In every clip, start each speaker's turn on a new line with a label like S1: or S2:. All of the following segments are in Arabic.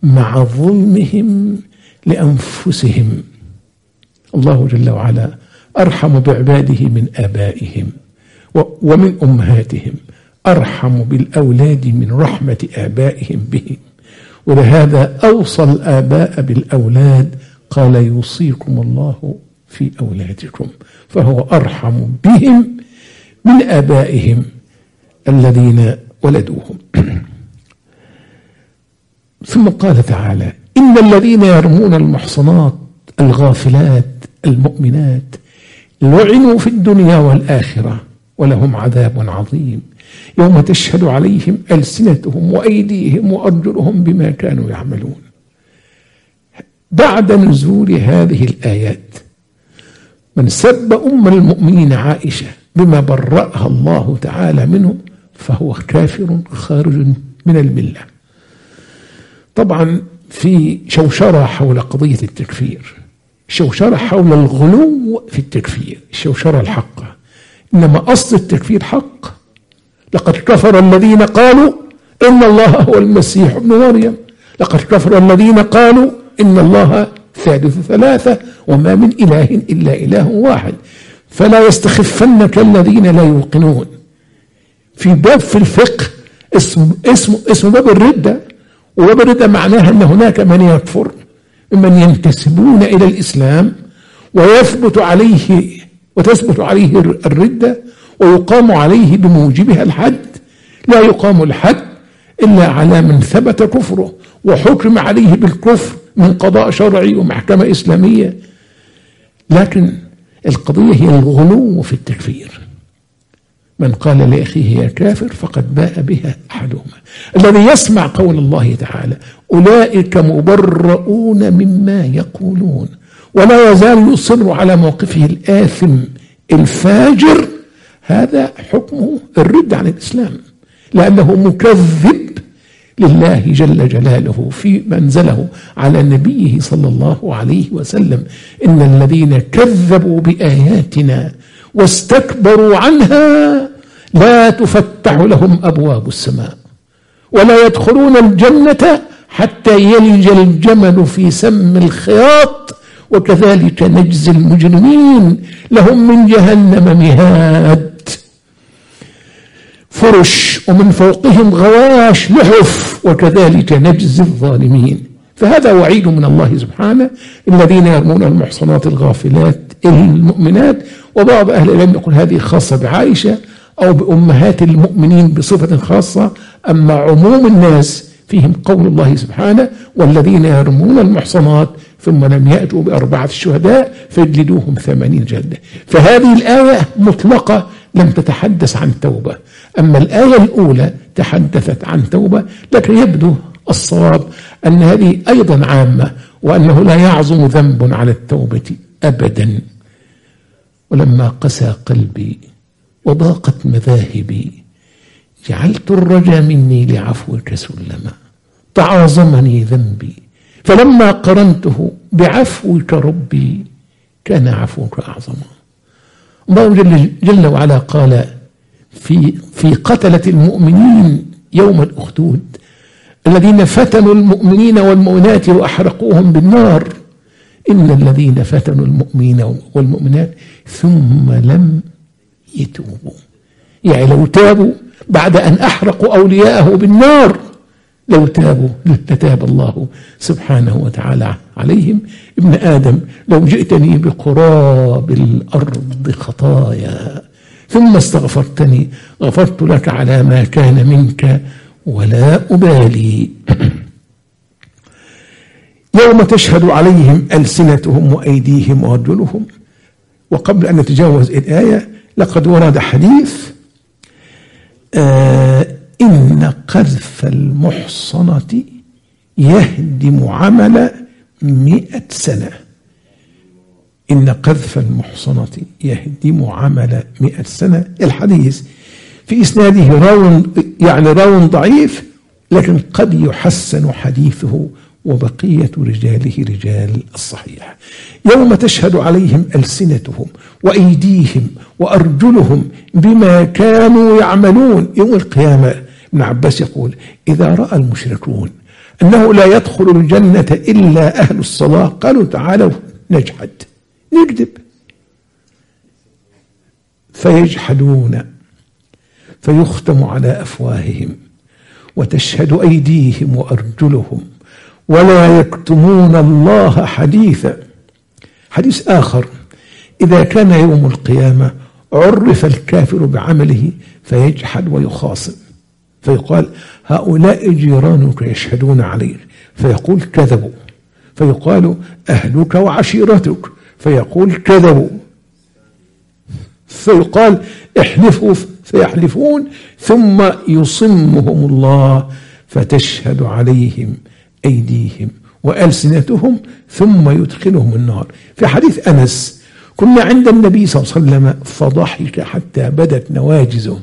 S1: مع ظلمهم لأنفسهم. الله جل وعلا أرحم بعباده من آبائهم ومن أمهاتهم، أرحم بالأولاد من رحمة آبائهم بهم، ولهذا أوصى الآباء بالأولاد، قال يوصيكم الله في أولادكم، فهو أرحم بهم من آبائهم الذين ولدوهم. ثم قال تعالى: إن الذين يرمون المحصنات الغافلات المؤمنات لعنوا في الدنيا والآخرة ولهم عذاب عظيم يوم تشهد عليهم ألسنتهم وأيديهم وأرجلهم بما كانوا يعملون. بعد نزول هذه الآيات من سب أم المؤمنين عائشة بما برأها الله تعالى منه فهو كافر خارج من الملة. طبعا في شوشرة حول قضية التكفير، شوشرة حول الغلو في التكفير، الشوشرة الحقة، إنما أصل التكفير حق. لقد كفر الذين قالوا إن الله هو المسيح ابن مريم، لقد كفر الذين قالوا إن الله ثالث ثلاثة وما من إله إلا إله واحد. فلا يستخفنك الذين لا يوقنون. في باب في الفقه اسمه باب الردة، وباب الردة معناها أن هناك من يكفر ممن ينتسبون إلى الإسلام وتثبت عليه الردة ويقام عليه بموجبها الحد. لا يقام الحد إلا على من ثبت كفره وحكم عليه بالكفر من قضاء شرعي ومحكمة إسلامية. لكن القضية هي الغلو في التكفير. من قال لأخيه يا كافر فقد باء بها أحدهما. الذي يسمع قول الله تعالى أولئك مبرؤون مما يقولون ولا يزال يصر على موقفه الآثم الفاجر، هذا حكمه الرد عن الإسلام، لأنه مكذب لله جل جلاله في منزله على نبيه صلى الله عليه وسلم: إن الذين كذبوا بآياتنا واستكبروا عنها لا تفتح لهم أبواب السماء ولا يدخلون الجنة حتى يلج الجمل في سم الخياط وكذلك نجزي المجرمين لهم من جهنم مهاد فرش ومن فوقهم غواش لحف وكذلك نجزي الظالمين. فهذا وعيد من الله سبحانه: الذين يرمون المحصنات الغافلات المؤمنات. وبعض أهل العلم يقول هذه خاصة بعائشة أو بأمهات المؤمنين بصفة خاصة، أما عموم الناس فيهم قول الله سبحانه: والذين يرمون المحصنات ثم لم يأتوا بأربعة شهداء فاجلدوهم 80 جلدة. فهذه الآية مطلقة لم تتحدث عن توبة، أما الآية الأولى تحدثت عن توبة. لكن يبدو الصواب أن هذه أيضا عامة، وأنه لا يعظم ذنب على التوبة أبدا. ولما قسى قلبي وضاقت مذاهبي جعلت الرجا مني لعفوك سلما تعاظمني ذنبي فلما قرنته بعفوك ربي كان عفوك أعظما. الله جل وعلا قال في قتلة المؤمنين يوم الأخدود: الذين فتنوا المؤمنين والمؤمنات وأحرقوهم بالنار إن الذين فتنوا المؤمنين والمؤمنات ثم لم يتوبوا. يعني لو تابوا بعد أن أحرقوا أولياءه بالنار، لو تابوا لتاب الله سبحانه وتعالى عليهم. ابن آدم لو جئتني بقراب الأرض خطايا ثم استغفرتني غفرت لك على ما كان منك ولا أبالي. يوم تشهد عليهم ألسنتهم وأيديهم وأرجلهم. وقبل أن نتجاوز الآية لقد ورد حديث إن قذف المحصنة يهدم عمل 100 سنة. إن قذف المحصنة يهدم عمل 100 سنة. الحديث في إسناده راو ضعيف، لكن قد يحسن حديثه وبقية رجاله رجال الصحيح. يوم تشهد عليهم ألسنتهم وأيديهم وأرجلهم بما كانوا يعملون. يوم القيامة ابن عباس يقول: إذا رأى المشركون أنه لا يدخل الجنة إلا أهل الصلاة. قالوا تعالوا نجحد، نكذب. فيجحدون فيختم على أفواههم وتشهد أيديهم وأرجلهم ولا يكتمون الله حديثا. حديث آخر: إذا كان يوم القيامة عرف الكافر بعمله فيجحد ويخاصم، فيقال هؤلاء جيرانك يشهدون عليك، فيقول كذبوا. فيقال أهلك وعشيرتك، فيقول كذبوا. فيقال احلفوا، فيحلفون، ثم يصمهم الله فتشهد عليهم أيديهم وألسنتهم ثم يدخلهم النار. في حديث أنس: كنا عند النبي صلى الله عليه وسلم فضحك حتى بدت نواجزه.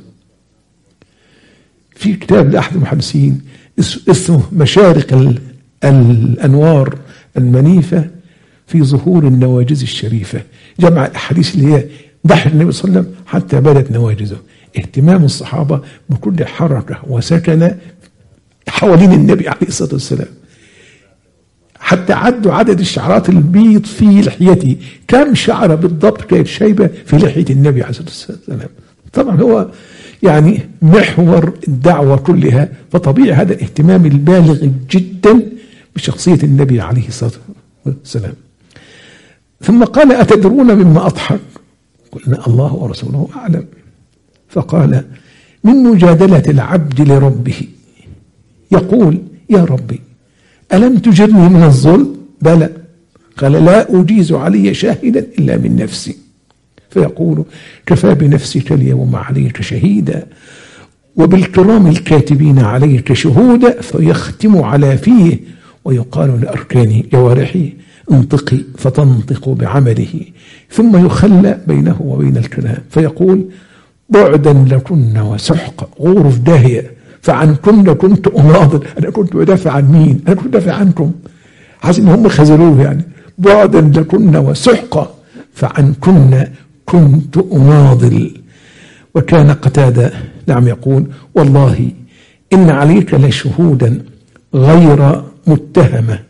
S1: في كتاب لأحد المحدثين اسمه مشارق الأنوار المنيفة في ظهور النواجز الشريفة، جمع الأحاديث اللي هي ضحك النبي صلى الله عليه وسلم حتى بدت نواجزه. اهتمام الصحابة بكل حركة وسكنة حوالين النبي عليه الصلاة والسلام، حتى عدوا عدد الشعرات البيض في لحيته، كم شعرة بالضبط كانت شايبة في لحية النبي عليه الصلاة والسلام. طبعا هو يعني محور الدعوة كلها، فطبيعي هذا الاهتمام البالغ جدا بشخصية النبي عليه الصلاة والسلام. ثم قال: أتدرون مما أضحك؟ قلنا: الله ورسوله أعلم. فقال: من مجادلة العبد لربه، يقول: يا ربي ألم تجرني من الظلم؟ بلى. قال: لا أجيز علي شاهدا إلا من نفسي. فيقول: كفى بنفسك اليوم عليك شهيدا وبالكرام الكاتبين عليك شهودا. فيختم على فيه ويقال لأركان جوارحه: انطقي، فتنطق بعمله، ثم يخلى بينه وبين الكلام، فيقول: بعدا لكن وسحقا، غرف داهية، فعنكن كنت أناضل. أنا كنت أدافع عن مين؟ أنا كنت أدافع عنكم، حاسس إن هم خذلوه يعني. بعدا لكن وسحقا فعنكن كنت أناضل. وكان قتادة نعم يقول: والله إن عليك لشهودا غير متهمة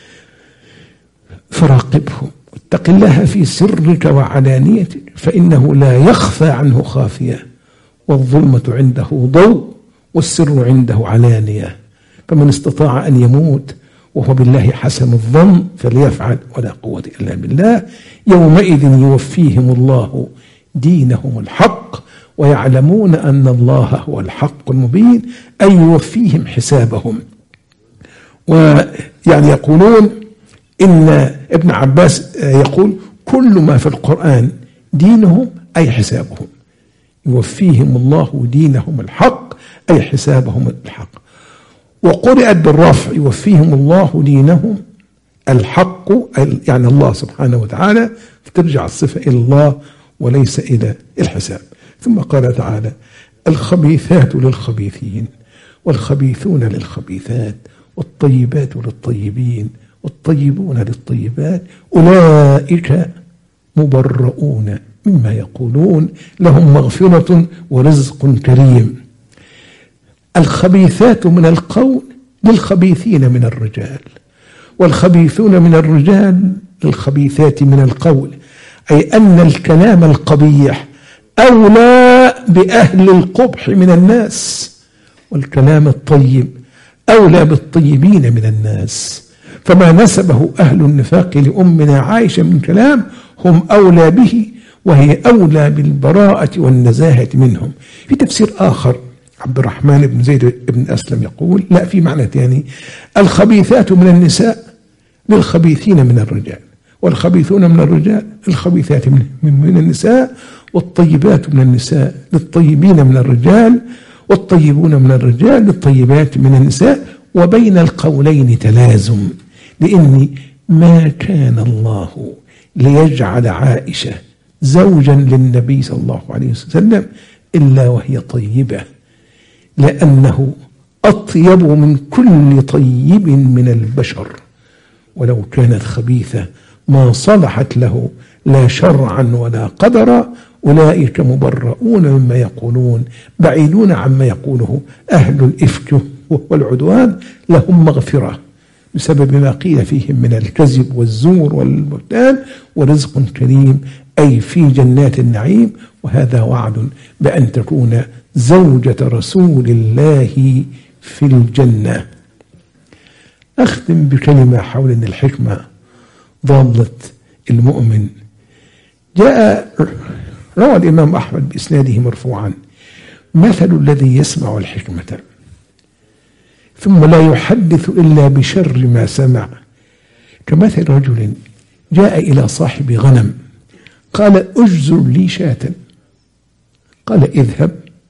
S1: فراقبهم، اتق الله في سرك وعلانيتك، فإنه لا يخفى عنه خافية، والظلمة عنده ضوء والسر عنده علانية، فمن استطاع أن يموت وهو بالله حسن الظن فليفعل، ولا قوة إلا بالله. يومئذ يوفيهم الله دينهم الحق ويعلمون أن الله هو الحق المبين، أي يوفيهم حسابهم. ويعني يقولون إن ابن عباس يقول: كل ما في القرآن دينهم أي حسابهم، يوفيهم الله دينهم الحق أي حسابهم الحق. وقرأت بالرفع: يوفيهم الله دينهم الحق، يعني الله سبحانه وتعالى، فترجع الصفة إلى الله وليس إلى الحساب. ثم قال تعالى: الخبيثات للخبيثين والخبيثون للخبيثات والطيبات للطيبين والطيبون للطيبات أولئك مبرؤون مما يقولون لهم مغفرة ورزق كريم. الخبيثات من القول للخبيثين من الرجال، والخبيثون من الرجال للخبيثات من القول، أي أن الكلام القبيح أولى بأهل القبح من الناس، والكلام الطيب أولى بالطيبين من الناس. فما نسبه أهل النفاق لأمنا عائشة من كلام هم أولى به، وهي أولى بالبراءة والنزاهة منهم. في تفسير آخر عبد الرحمن بن زيد بن أسلم يقول: لا، في معنى ثاني: الخبيثات من النساء للخبيثين من الرجال، والخبيثون من الرجال للخبيثات من النساء، والطيبات من النساء للطيبين من الرجال، والطيبون من الرجال للطيبات من النساء. وبين القولين تلازم، لأن ما كان الله ليجعل عائشة زوجا للنبي صلى الله عليه وسلم إلا وهي طيبة، لأنه أطيب من كل طيب من البشر، ولو كانت خبيثة ما صلحت له لا شرعا ولا قدرا. أولئك مبرؤون مما يقولون بعيدون عما يقوله أهل الإفك والعدوان، لهم مغفرة بسبب ما قيل فيهم من الكذب والزور والبهتان، ورزق كريم أي في جنات النعيم، وهذا وعد بأن تكون زوجة رسول الله في الجنة. أختم بكلمة حول أن الحكمة ضالة المؤمن. روى الإمام أحمد بإسناده مرفوعا: مثل الذي يسمع الحكمة ثم لا يحدث إلا بشر ما سمع كمثل رجل جاء إلى صاحب غنم قال: أجزر لي شاة. قال: اذهب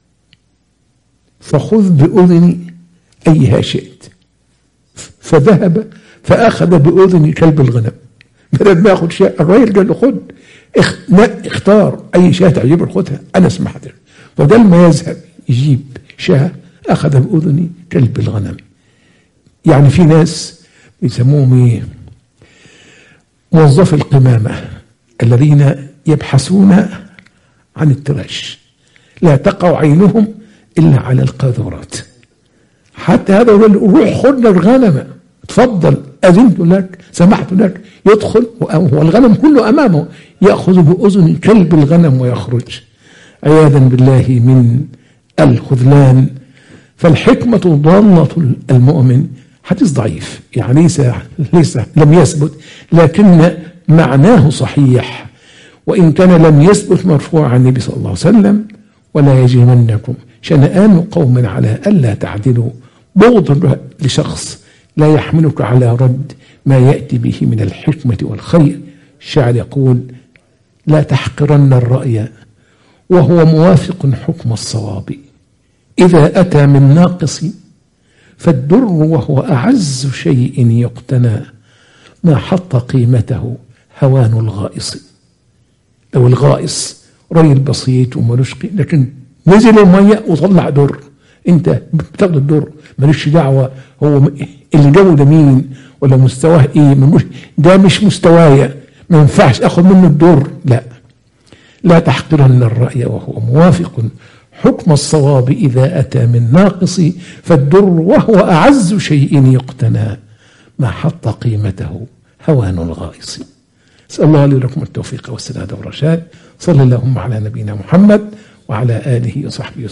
S1: فخذ بأذن أيها شئت. فذهب فأخذ بأذن كلب الغنم، بدل ما يأخذ شاة. الرجل قال له: خذ اختار أي شاة تعجبك خذها، أنا سمحت لك. بدل ما يذهب يجيب شاة أخذ بأذن كلب الغنم. يعني في ناس بيسموهم موظفي القمامة الذين يبحثون عن التراش، لا تقع عينهم إلا على القاذورات. حتى هذا يقول: روح خذ لك غنمة، تفضل، أذنت لك، سمحت لك. يدخل والغنم كله أمامه، يأخذ بأذن كلب الغنم ويخرج عياذا بالله من الخذلان. فالحكمة ضالة المؤمن. حديث ضعيف يعني ليس لم يثبت، لكن معناه صحيح، وإن كان لم يثبت مرفوع عن النبي صلى الله عليه وسلم: ولا يجرمنكم شنآن قوم على ألا تعدلوا. بغض لشخص لا يحملك على رد ما يأتي به من الحكمة والخير. الشاعر يقول: لا تحقرن الرأي وهو موافق حكم الصواب، إذا أتى من ناقص فالدر وهو أعز شيء يقتنى، ما حط قيمته هوان الغائص. لو الغائص رجل بسيط وملوش لكن نزل المية وطلع در، انت بتاخد الدر مالوش دعوة هو اللي جابه ده مين ولا مستواه ايه، ده مش مستوايا، ما ينفعش اخد منه الدر. لا تحقرن الرأي وهو موافق حكم الصواب، إذا أتى من ناقص فالدر وهو أعز شيء يقتنى، ما حط قيمته هوان الغائص. أسأل الله لي لكم التوفيق والسداد والرشاد. صلى اللهم على نبينا محمد وعلى آله وصحبه وسلم.